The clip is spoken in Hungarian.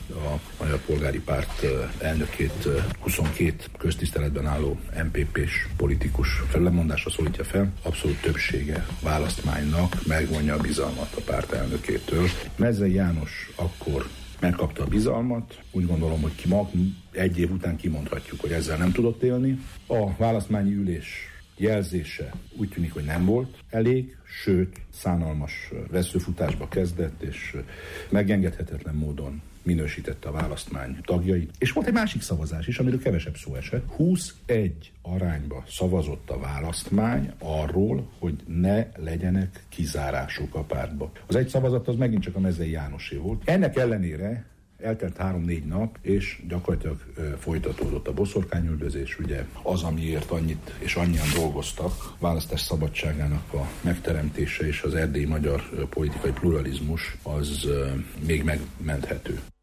a Magyar Polgári Párt elnökét 22 köztiszteletben álló MPP-s politikus fellemondásra szólítja fel. Abszolút többsége választmánynak megvonja a bizalmat a párt elnökétől. Mezei János akkor megkapta a bizalmat. Úgy gondolom, hogy egy év után kimondhatjuk, hogy ezzel nem tudott élni. A választmányi ülés jelzése úgy tűnik, hogy nem volt elég, sőt, szánalmas veszőfutásba kezdett, és megengedhetetlen módon minősítette a választmány tagjait. És volt egy másik szavazás is, amiről kevesebb szó esett. 21 arányba szavazott a választmány arról, hogy ne legyenek kizárások a pártba. Az egy szavazat az megint csak a Mezei Jánosé volt. Ennek ellenére eltelt 3-4 nap, és gyakorlatilag folytatódott a boszorkányüldözés, ugye az, amiért annyit és annyian dolgoztak, választás szabadságának a megteremtése és az erdélyi magyar politikai pluralizmus, az még megmenthető.